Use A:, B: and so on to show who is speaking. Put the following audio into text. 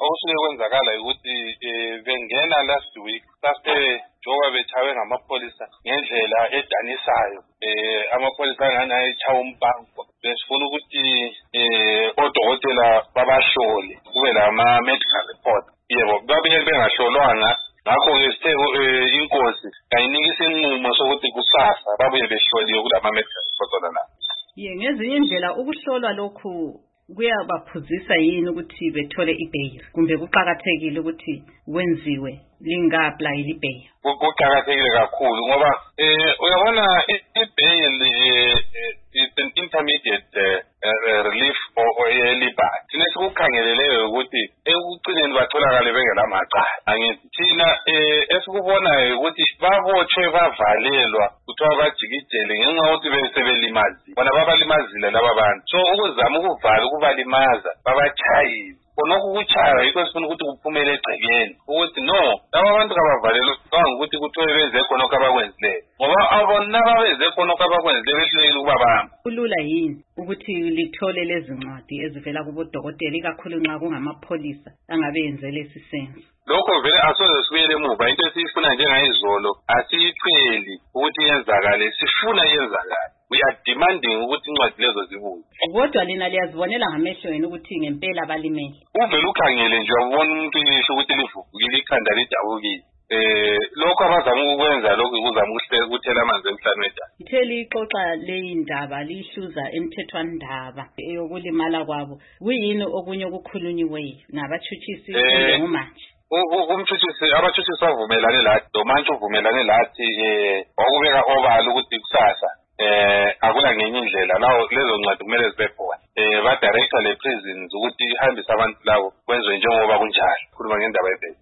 A: osuke kwenzakala ukuthi bengena last week njengoba bechawe ngamapholisa ngendlela edanisayo amapholisa angani ayechaya umbango besifuna ukuthi odokotela babahlole kube lama-medical report yebo babuye bengahlolwanga ngakho-ke sithe inkosi kayinikisa inqumo sokuthi kusasa babuye behloliwe kulama-medical report olala.
B: Ngezinye indlela ukuhlolwa lokhu kuyabaphuzisa yini ukuthi bethole ibail kumbe kuqhakathekile ukuthi wenziwe linga-apply ibail?
A: Kuqhakathekile kakhulu ngoba uyabona ibail is an intermediate relief or liberty. Thina sikukhangeleleyo ukuthi ekugcineni batholakale bengelamacala. Angithi thina esikubonayo ukuthi babotshwe bavalelwa kuthiwa bajikijele ngenxa yokuthi besebelimazile bona babalimazile laba bantu so ukuzama ukuvala ukubalimaza babachayile khonokho ukuchaya yikho sifuna ukuthi kuphumele egcekeni ukuthi no laba bantu kabavalelwa ngokuthi kuthiwe benze khonokho abakwenzileyo ngoba abona babenze khonokho abakwenzileyo behlulekile ukuba bamba.
B: Kulula yini ukuthi lithole lezi ncwadi ezivela kubodokotela ikakhulu nxa kungamapholisa angabe yenze lesi senzo?
A: Lokho vele asoze sibuyele emuva into esiyifuna njengayizolo asiyiceli ukuthi yenzakale sifuna yenzakale. We are demanding ukuthi incwadi lezo zibuye.
B: Kodwa lina liyazibonela ngamehlo yenu ukuthi ngempela balimele.
A: Uvele ukhangele nje ubona umuntu isho ukuthi livukile ikhanda lidabukile. Lokho abazama ukwenza lokho ukuzama ukuthela amanzi emhlane wethu.
B: Ithe lixoxa leyi ndaba lihluza emthethwandaba yokulimala kwabo. Kuyini okunye okukhulunyiweyo nabatshutshisi ngomanje?
A: Abatshutshisi bavumelane lathi domantshi uvumelane lathi wakubeka obala ukuthi kusasa akula ngenye indlela lawo lezo ncwadi kumele zibe khona ba-director le prisons ukuthi ihambise abantu labo kwenziwe njengoba kunjalo khuluma ngendaba yebhesi.